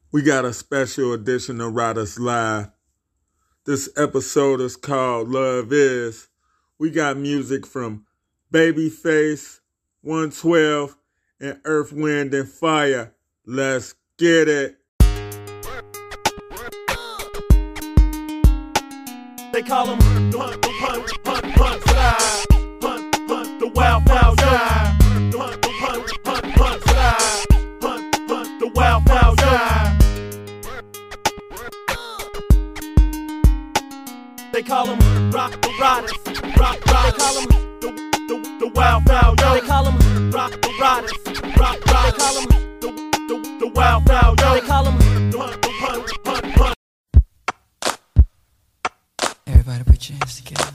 We got a special edition of Riders Live. This episode is called Love Is. We got music from Babyface, 112, and Earth, Wind, and Fire. Let's get it. They call him Hunt Slide. Hunt the Wild Fowl Slide. Hunt Slide. Hunt the Wild Fowl Slide. They call him Rock the Riders. Rock. They call him the Wild Fowl. They call him Rock the Riders. Rock. They call him the Wild Fowl. They call him Hunt. Everybody put your hands together.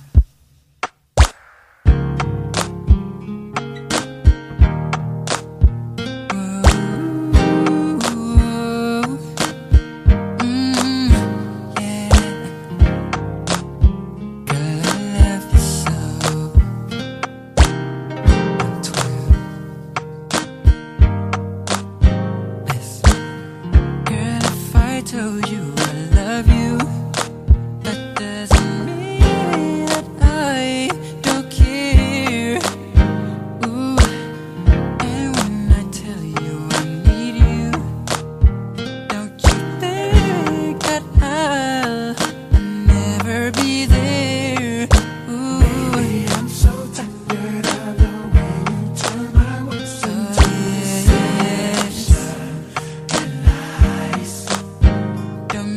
Told you I love you. That doesn't mean that I don't care. Ooh, and when I tell you I need you, don't you think that I'll never be there? Ooh, baby, I'm so tired of the way you turn my words into sense and lies. Don't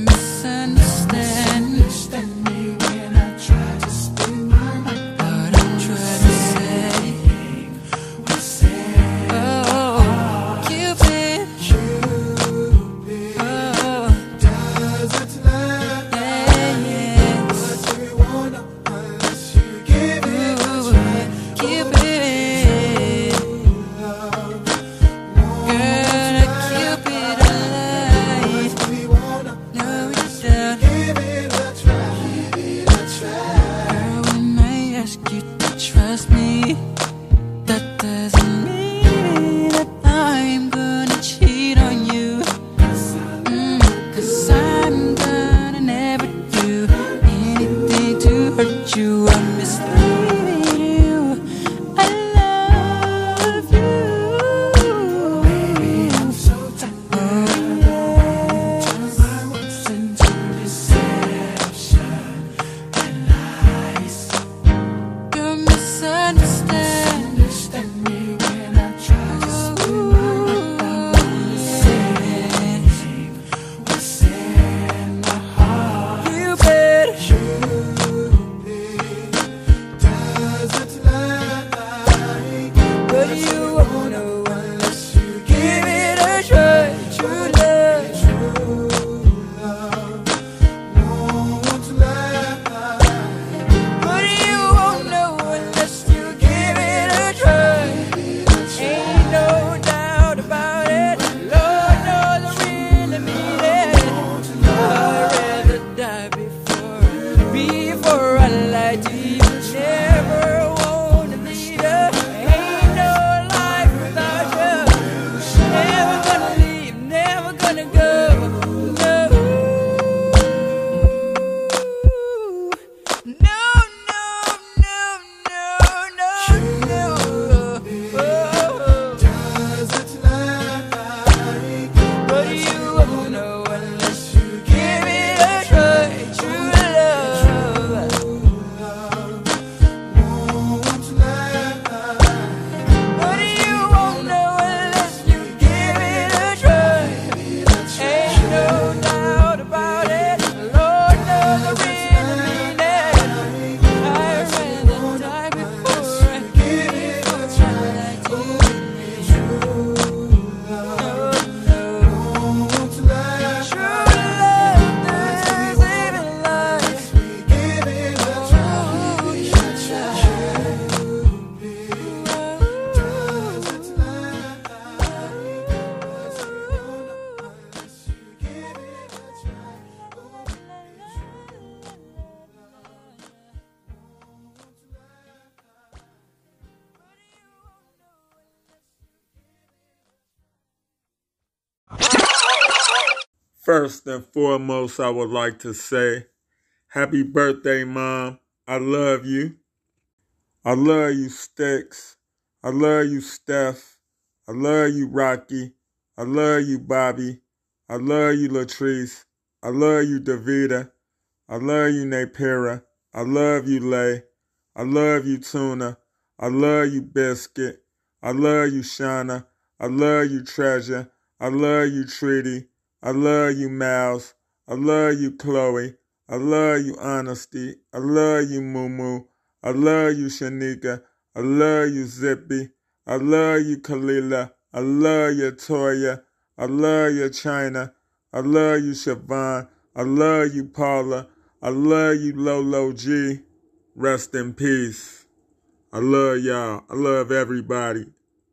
First and foremost, I would like to say, happy birthday, Mom. I love you. I love you, Sticks. I love you, Steph. I love you, Rocky. I love you, Bobby. I love you, Latrice. I love you, Davida. I love you, Napira. I love you, Lay. I love you, Tuna. I love you, Biscuit. I love you, Shauna. I love you, Treasure. I love you, Treaty. I love you, Miles. I love you, Chloe. I love you, Honesty. I love you, Moo. I love you, Shanika. I love you, Zippy. I love you, Kalila. I love you, Toya. I love you, China. I love you, Siobhan. I love you, Paula. I love you, Lolo G. Rest in peace. I love y'all. I love everybody.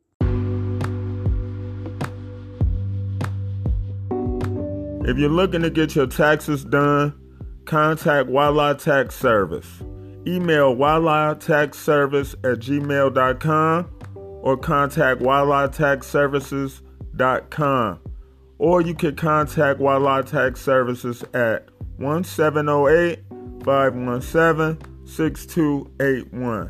If you're looking to get your taxes done, contact Wildlife Tax Service. Email wildlifetaxservice@gmail.com or contact wildlifetaxservices.com. Or you can contact Wildlife Tax Services at 1708-517-6281.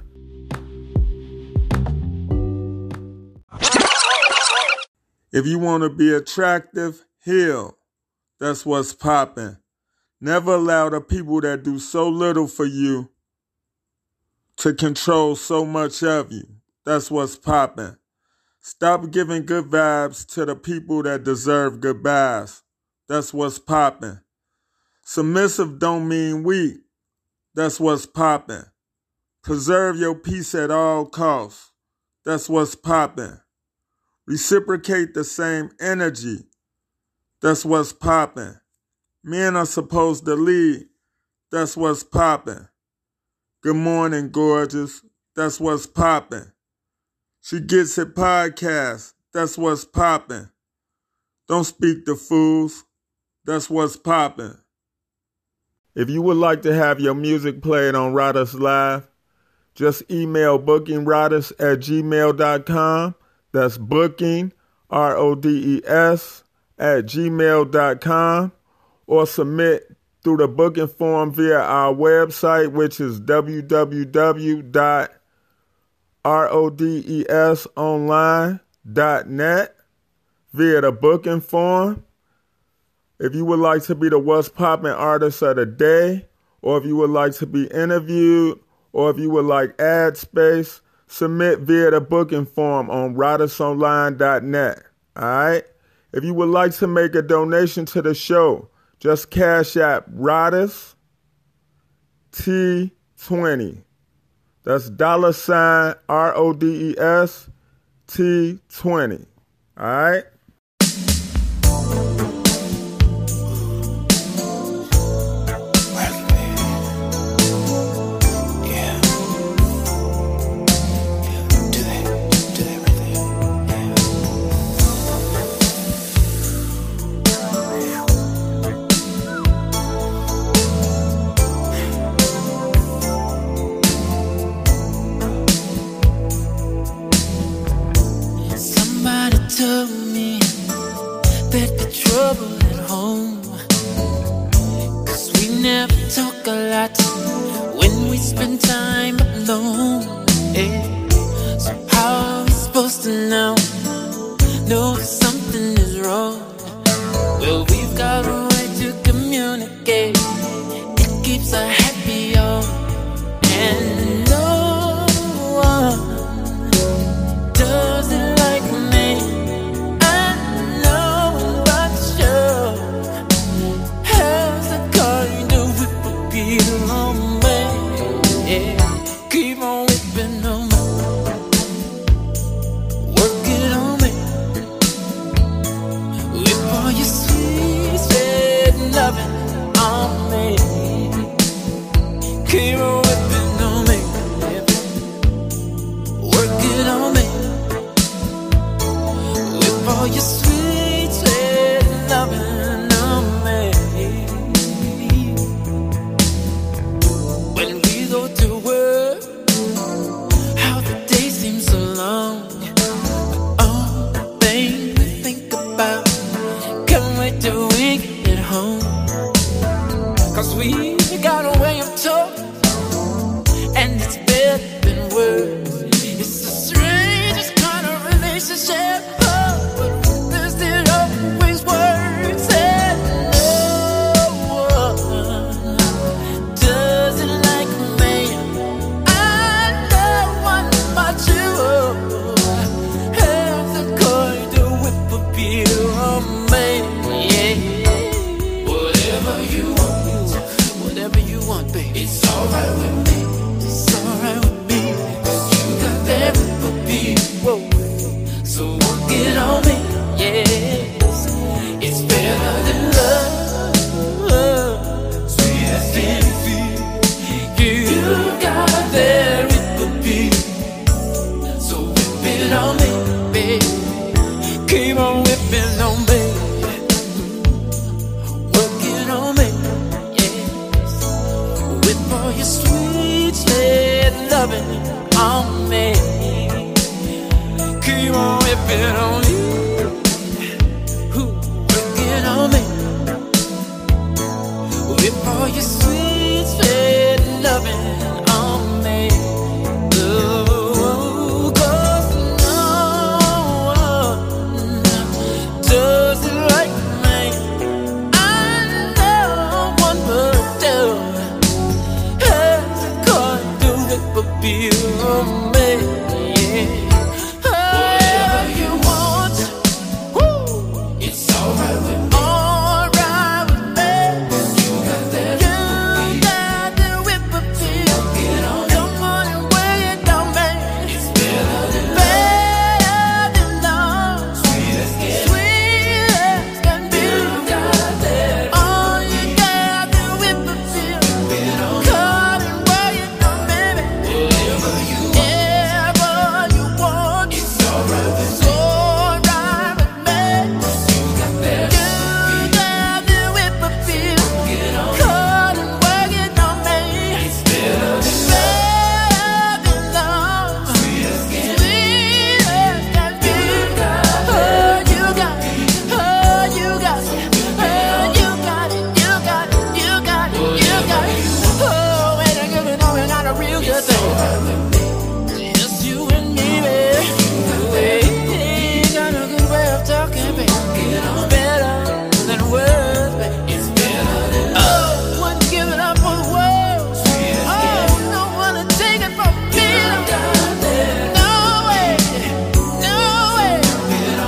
If you want to be attractive, heal. That's what's poppin'. Never allow the people that do so little for you to control so much of you. That's what's poppin'. Stop giving good vibes to the people that deserve good vibes. That's what's poppin'. Submissive don't mean weak. That's what's poppin'. Preserve your peace at all costs. That's what's poppin'. Reciprocate the same energy. That's what's poppin'. Men are supposed to lead. That's what's poppin'. Good morning, gorgeous. That's what's poppin'. She Gets It podcast. That's what's poppin'. Don't speak to fools. That's what's poppin'. If you would like to have your music played on Rodders Live, just email bookingrodders@gmail.com. That's booking, RODES, @gmail.com. Or submit through the booking form via our website, which is www.rodesonline.net via the booking form. If you would like to be the What's Poppin' artist of the day, or if you would like to be interviewed, or if you would like ad space, submit via the booking form on rodesonline.net. All right? If you would like to make a donation to the show, just Cash App Rodders T20. That's $ RODES T20. All right? Told me that the trouble at home, 'cause we never talk a lot when we spend time alone. Yeah. So how are we supposed to know if something is wrong? Well, we've got a way to communicate. It keeps us happy, y'all. And no one does it like me. Keep on whipping on me, work it on me, whip all your sweet home. 'Cause we got a way of talking, and it's better than words. It's the strangest kind of relationship, but there's still always words. And no one does it like me. I know one about you has a kind of whip appeal on me. Whatever you want, baby. It's alright with me. It's alright with me. 'Cause you got that whip appeal. Whoa. So work it on me. Yes. It's better than love. Sweet as candy. You got that whip appeal. So whip it on me, baby. Keep on whipping on me. Work it on me. For your sweet, sweet loving on me. Keep on whipping on me. Whipping on me. Whip for your sweet, sweet loving on me. Oh, 'cause no one does it like me. I know one would do. Appeal on me, yeah. Whatever you want, woo. It's alright with me. Alright with me. You got that whip appeal. Come on and weigh it on me. It's better than love. Sweet as can be. You got that. Oh, you got the whip appeal. Come and weigh it on me. Whatever you want, it's alright with me. You got that. You got the whip appeal. Come and work it on me. It's better than love. Sweet as can be. Oh, you got it. Oh, you got it. Oh, you got it. You got it. You got it. You got it. Oh, when I give it on, we got a real good thing. Just you and me, baby. Got a good way of talking, baby. It's better than words, baby. It's better than love. Oh, wouldn't give it up for the world. Oh, no one to take it from me. No way. No way. No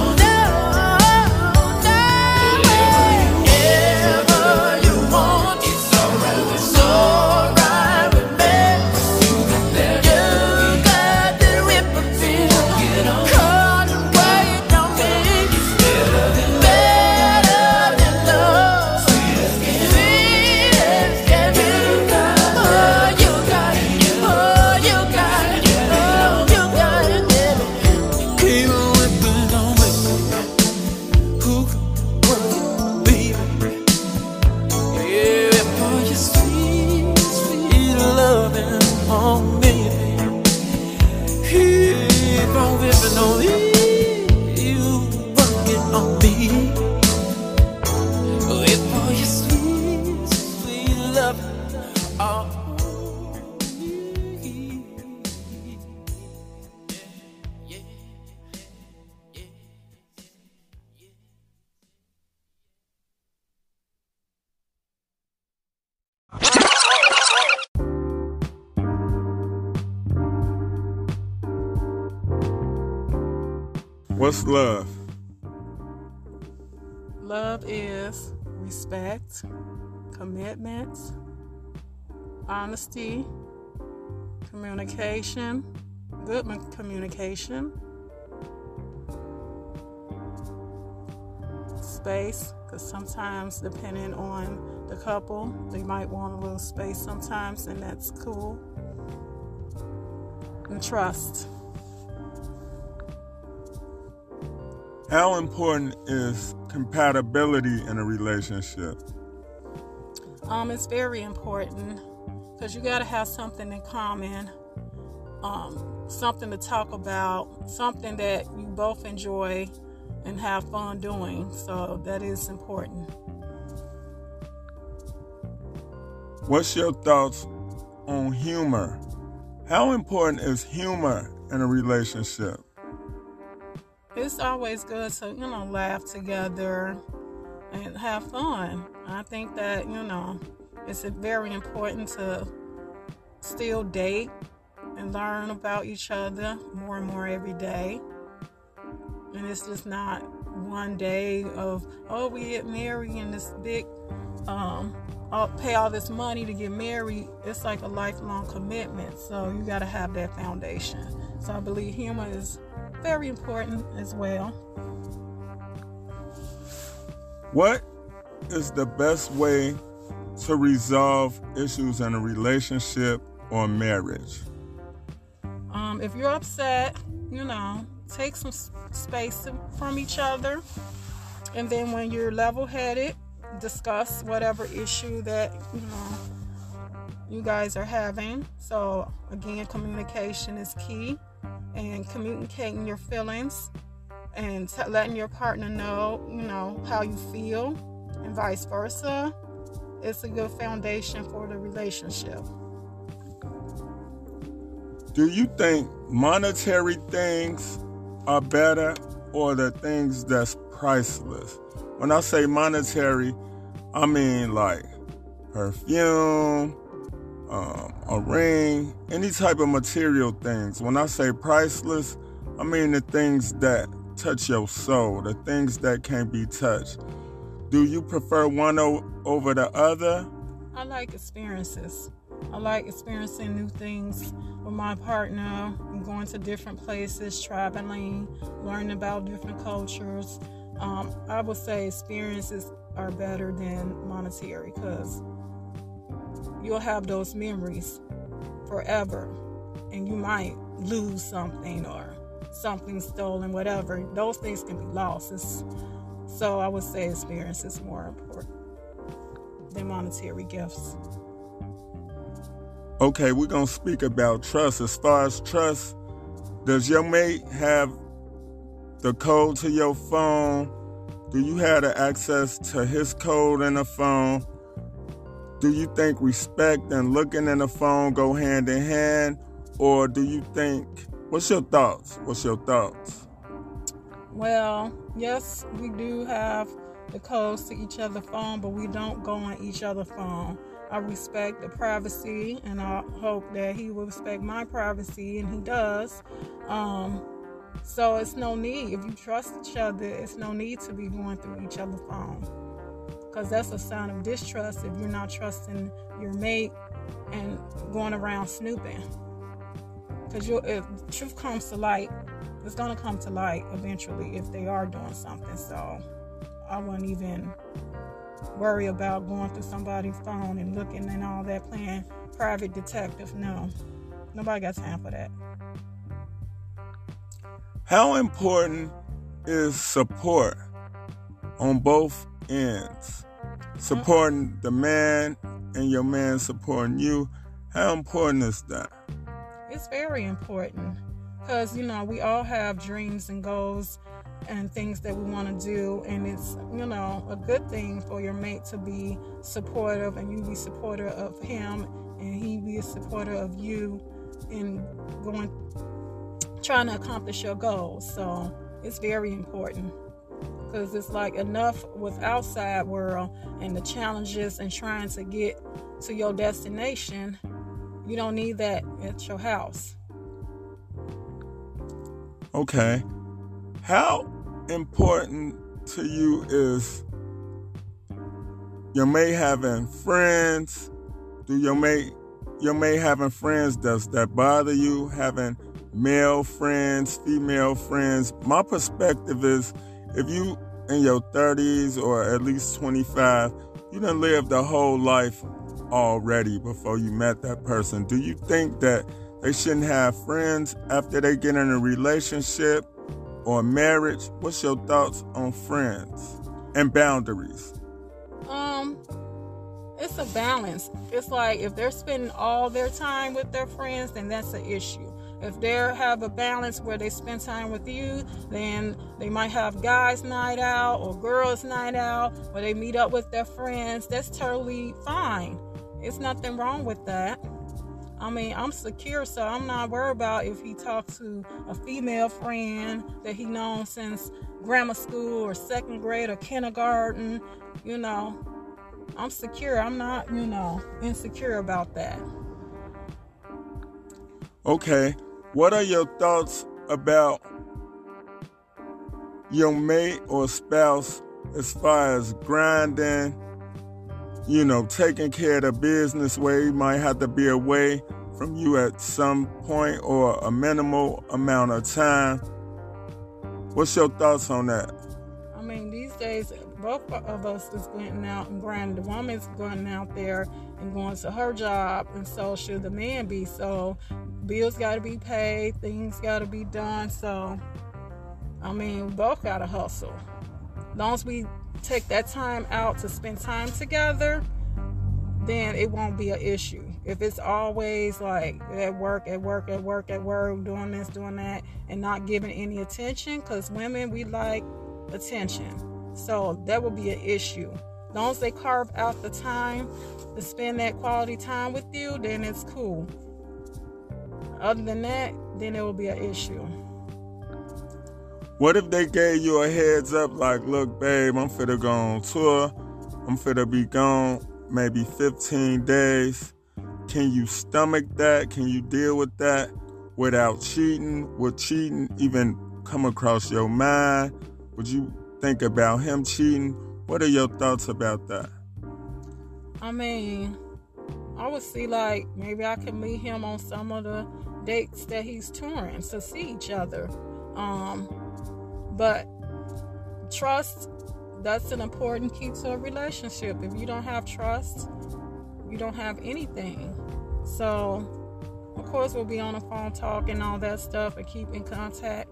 way. Whatever you want, it's alright with me. You got that whip appeal. Come and wait on me. It's better than love. Sweet as can be. Oh, you got it. Oh, you got it. Oh, you got it, baby. Keep on whipping on me. Who work it, baby? Yeah, for your sweet, sweet loving on me. Keep on whipping on me. You work it on me. Wait for your sweet, sweet loving on me. Yeah, yeah, yeah. What's love? Love is respect, commitment, honesty, communication, good communication, space, because sometimes depending on the couple, they might want a little space sometimes, and that's cool. And trust. How important is compatibility in a relationship? It's very important because you got to have something in common, something to talk about, something that you both enjoy and have fun doing. So that is important. What's your thoughts on humor? How important is humor in a relationship? It's always good to, laugh together and have fun. I think that, it's very important to still date and learn about each other more and more every day. And it's just not one day of, we get married and this big, I'll pay all this money to get married. It's like a lifelong commitment. So you got to have that foundation. So I believe humor is very important as well. What is the best way to resolve issues in a relationship or marriage? If you're upset, take some space from each other. And then when you're level-headed, discuss whatever issue that, you guys are having. So again, communication is key. And communicating your feelings and letting your partner know, how you feel and vice versa. It's a good foundation for the relationship. Do you think monetary things are better or the things that's priceless? When I say monetary, I mean like perfume, a ring, any type of material things. When I say priceless, I mean the things that touch your soul, the things that can't be touched. Do you prefer one over the other? I like experiences. I like experiencing new things with my partner, going to different places, traveling, learning about different cultures. I would say experiences are better than monetary because you'll have those memories forever and you might lose something or something stolen, whatever. Those things can be lost. So I would say experience is more important than monetary gifts. Okay, we're going to speak about trust. As far as trust, does your mate have the code to your phone? Do you have the access to his code in the phone? Do you think respect and looking in the phone go hand in hand? Or do you think, what's your thoughts? Well, yes, we do have the codes to each other's phone, but we don't go on each other's phone. I respect the privacy, and I hope that he will respect my privacy, and he does. So it's no need. If you trust each other, it's no need to be going through each other's phone. Because that's a sign of distrust if you're not trusting your mate and going around snooping. Because if truth comes to light, it's going to come to light eventually if they are doing something. So I wouldn't even worry about going through somebody's phone and looking and all that, playing private detective. No, nobody got time for that. How important is support on both ends? Supporting the man and your man supporting you. How important is that? It's very important because, we all have dreams and goals and things that we want to do, and it's, a good thing for your mate to be supportive and you be supportive of him and he be a supporter of you in trying to accomplish your goals. So it's very important because it's like enough with outside world and the challenges and trying to get to your destination. You don't need that at your house. Okay. How important to you is your mate having friends? Do your mate having friends, does that bother you? Having male friends, female friends? My perspective is if you in your 30s or at least 25, you done lived a whole life already before you met that person. Do you think that they shouldn't have friends after they get in a relationship or marriage? What's your thoughts on friends and boundaries? It's a balance. It's like if they're spending all their time with their friends, then that's an issue. If they have a balance where they spend time with you, then they might have guys' night out or girls' night out where they meet up with their friends. That's totally fine. it's nothing wrong with that. I mean, I'm secure, so I'm not worried about if he talks to a female friend that he known since grammar school or second grade or kindergarten. You know, I'm secure. I'm not, insecure about that. Okay, what are your thoughts about your mate or spouse as far as grinding, taking care of the business where he might have to be away from you at some point or a minimal amount of time? What's your thoughts on that? I mean, these days, both of us is going out and grinding. The woman's going out there and going to her job, and so should the man be. So bills got to be paid, things got to be done. So, I mean, we both got to hustle. As long as we take that time out to spend time together, then it won't be an issue. If it's always like at work, doing this, doing that, and not giving any attention, because women, we like attention. So that will be an issue. As long as they carve out the time to spend that quality time with you, then it's cool. Other than that, then it will be an issue. What if they gave you a heads up like, look, babe, I'm finna go on tour. I'm finna be gone maybe 15 days. Can you stomach that? Can you deal with that without cheating? Would cheating even come across your mind? Would you think about him cheating? What are your thoughts about that? I mean, I would see like maybe I could meet him on some of the dates that he's touring to see each other. But trust, that's an important key to a relationship. If you don't have trust, you don't have anything. So, of course, we'll be on the phone talking all that stuff and keep in contact.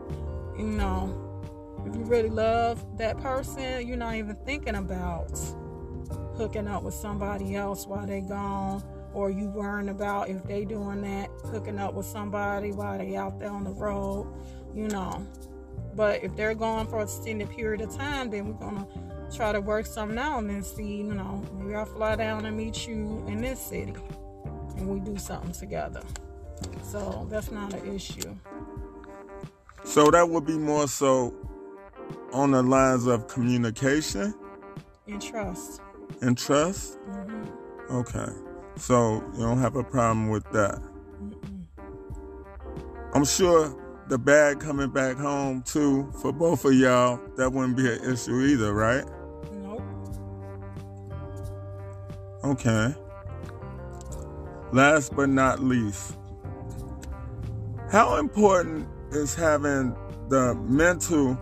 If you really love that person, you're not even thinking about hooking up with somebody else while they gone, or you worrying about if they doing that, hooking up with somebody while they out there on the road, But if they're gone for an extended period of time, then we're going to try to work something out and then see, maybe I'll fly down and meet you in this city and we do something together. So that's not an issue. So that would be more so on the lines of communication? And trust. And trust? Mm-hmm. Okay. So you don't have a problem with that? Mm-mm. I'm sure the bag coming back home too, for both of y'all, that wouldn't be an issue either, right? Nope. Okay. Last but not least, how important is having the mental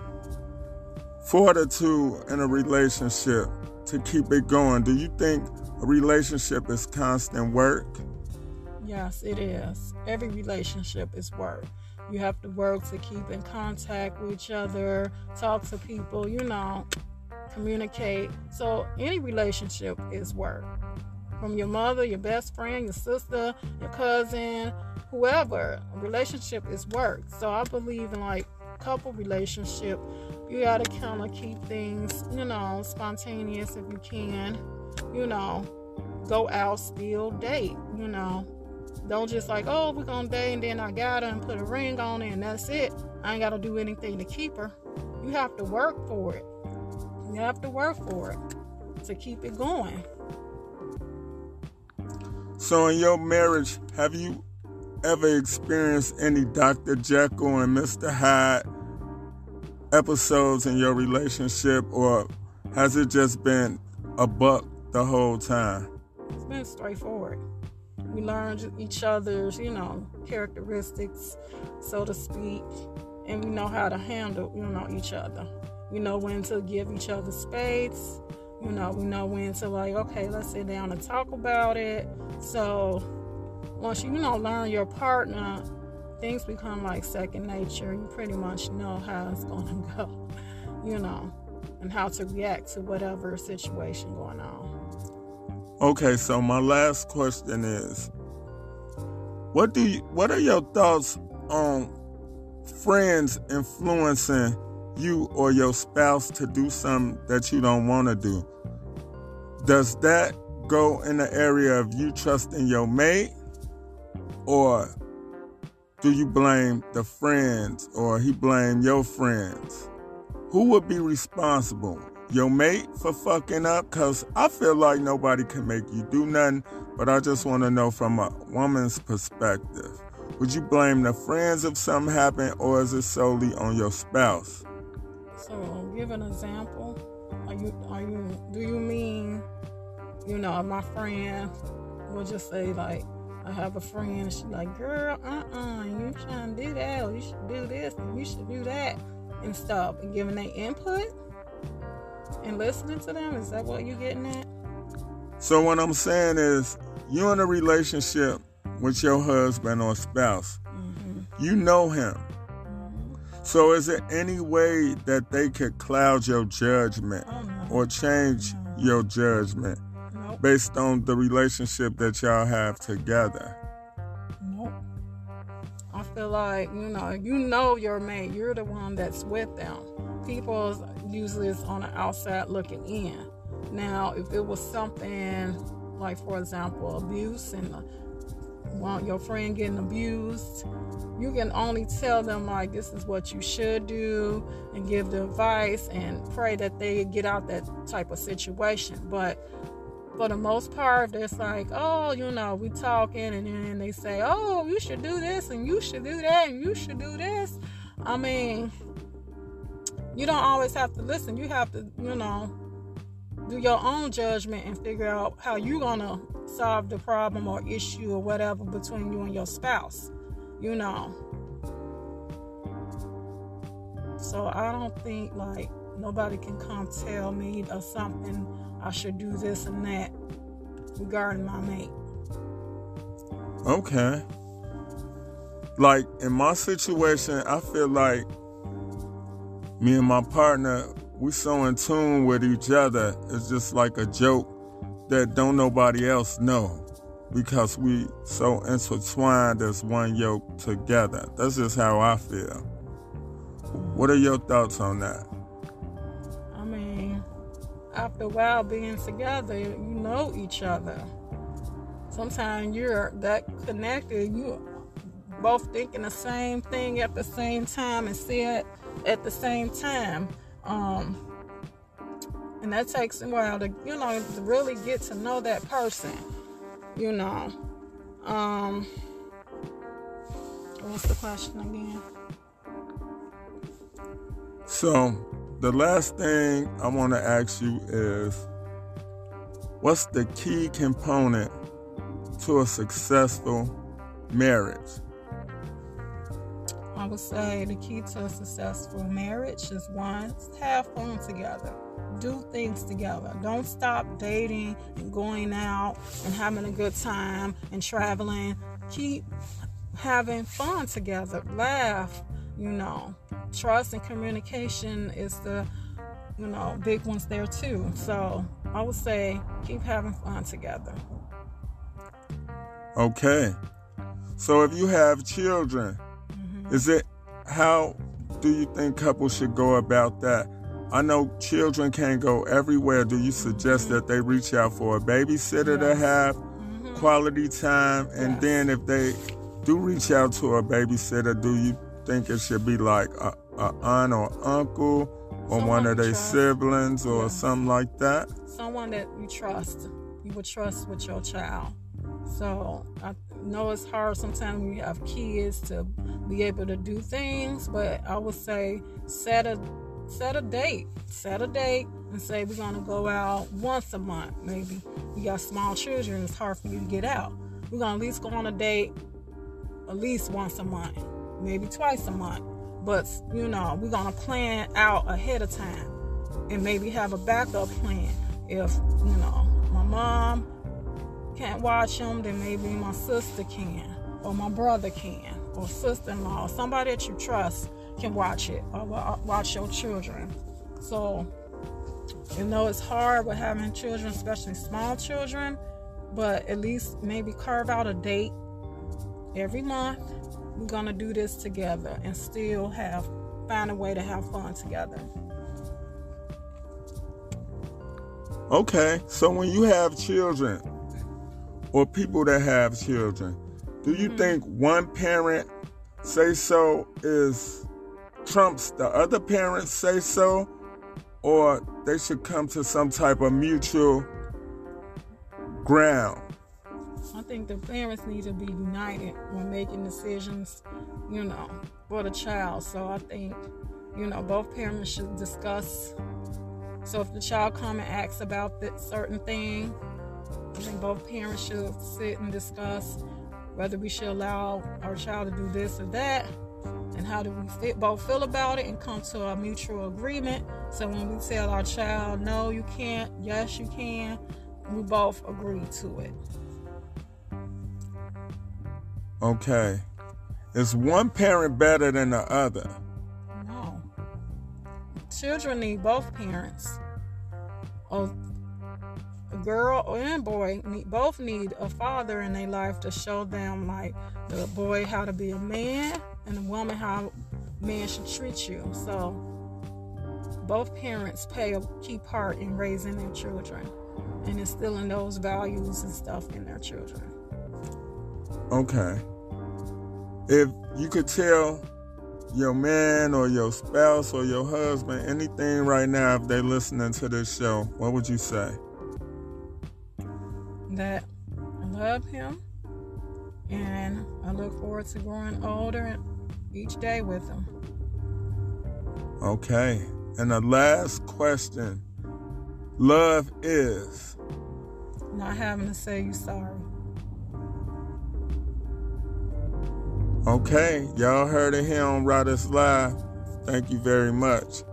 fortitude in a relationship to keep it going? Do you think a relationship is constant work? Yes, it is. Every relationship is work. You have to work to keep in contact with each other, talk to people, communicate. So any relationship is work. From your mother, your best friend, your sister, your cousin, whoever, a relationship is work. So I believe in like couple relationship, you gotta kind of keep things, spontaneous if you can, go out, still date, Don't just like, oh, we're gonna date and then I got her and put a ring on it and that's it. I ain't gotta do anything to keep her. You have to work for it. You have to work for it to keep it going. So in your marriage, have you ever experienced any Dr. Jekyll and Mr. Hyde episodes in your relationship, or has it just been a buck the whole time? It's been straightforward. We learned each other's, characteristics, so to speak, and we know how to handle, each other. We know when to give each other space. We know when to okay, let's sit down and talk about it. So once you, learn your partner, things become like second nature. You pretty much know how it's going to go, and how to react to whatever situation going on. Okay, so my last question is, what are your thoughts on friends influencing you or your spouse to do something that you don't want to do? Does that go in the area of you trusting your mate, or do you blame the friends, or he blame your friends? Who would be responsible? Your mate for fucking up? Because I feel like nobody can make you do nothing, but I just want to know from a woman's perspective. Would you blame the friends if something happened, or is it solely on your spouse? So, give an example. Do you mean, my friend will just say, like, I have a friend, and she's like, girl, you trying to do that, or you should do this, and you should do that, and stuff, and giving their input and listening to them? Is that what you're getting at? So what I'm saying is, you're in a relationship with your husband or spouse. Mm-hmm. You know him. Mm-hmm. So is there any way that they could cloud your judgment or change your judgment based on the relationship that y'all have together? Nope. I feel like, you know your mate. You're the one that's with them. People usually is on the outside looking in. Now, if it was something like, for example, abuse and your friend getting abused, you can only tell them, like, this is what you should do, and give the advice and pray that they get out that type of situation. But for the most part, it's like, we talking, and then they say, oh, you should do this, and you should do that, and you should do this. I mean, you don't always have to listen. You have to, do your own judgment and figure out how you're going to solve the problem or issue or whatever between you and your spouse, So I don't think, like, nobody can come tell me or something, I should do this and that regarding my mate. Okay. Like, in my situation, I feel like me and my partner, we so in tune with each other. It's just like a joke that don't nobody else know, because we so intertwined as one yoke together. That's just how I feel. What are your thoughts on that? I mean, after a while being together, you know each other. Sometimes you're that connected, you both thinking the same thing at the same time and see it at the same time. And that takes a while to, to really get to know that person, What's the question again? So, the last thing I want to ask you is, what's the key component to a successful marriage? I would say the key to a successful marriage is, one, have fun together. Do things together. Don't stop dating and going out and having a good time and traveling. Keep having fun together. Laugh, Trust and communication is the, big ones there too. So I would say keep having fun together. Okay. So if you have children, how do you think couples should go about that? I know children can't go everywhere. Do you suggest that they reach out for a babysitter to have quality time? And then if they do reach out to a babysitter, do you think it should be like a aunt or uncle or one of their siblings or something like that? Someone that you trust. You would trust with your child. So I know it's hard sometimes when you have kids to be able to do things, but I would say set a date and say we're going to go out once a month. Maybe you got small children, it's hard for you to get out. We're going to at least go on a date at least once a month, maybe twice a month. But, we're going to plan out ahead of time and maybe have a backup plan. If, my mom can't watch them, then maybe my sister can, or my brother can, or sister-in-law, or somebody that you trust can watch it, or watch your children. So, it's hard with having children, especially small children, but at least maybe carve out a date every month. We're going to do this together and still find a way to have fun together. Okay, so when you have children or people that have children, do you think one parent say so is trumps the other parent say so, or they should come to some type of mutual ground? I think the parents need to be united when making decisions, for the child. So I think, both parents should discuss. So if the child come and asks about that certain thing, I think both parents should sit and discuss whether we should allow our child to do this or that, and how do we both feel about it, and come to a mutual agreement. So when we tell our child, no, you can't, yes, you can, we both agree to it. Okay. Is one parent better than the other? No. Children need both parents. A girl and boy both need a father in their life to show them, like the boy how to be a man and the woman how a man should treat you. So both parents play a key part in raising their children and instilling those values and stuff in their children. Okay. If you could tell your man or your spouse or your husband anything right now, if they're listening to this show, what would you say? That I love him and I look forward to growing older each day with him. Okay. And the last question. Love is? Not having to say you sorry. Okay, y'all heard it here on Riders Live. Thank you very much.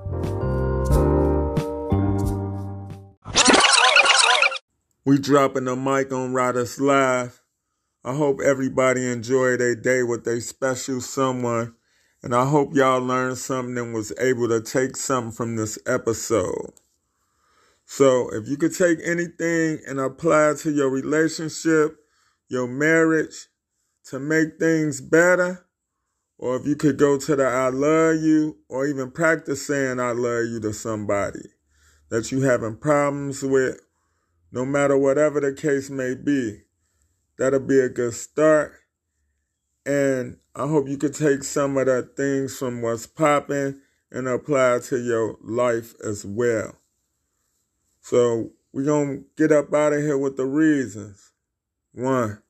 We dropping the mic on Riders Live. I hope everybody enjoyed their day with their special someone. And I hope y'all learned something and was able to take something from this episode. So if you could take anything and apply it to your relationship, your marriage, to make things better, or if you could go to the I love you, or even practice saying I love you to somebody that you having problems with, no matter whatever the case may be, that'll be a good start. And I hope you could take some of the things from what's popping and apply it to your life as well. So we're going to get up out of here with the reasons. 1,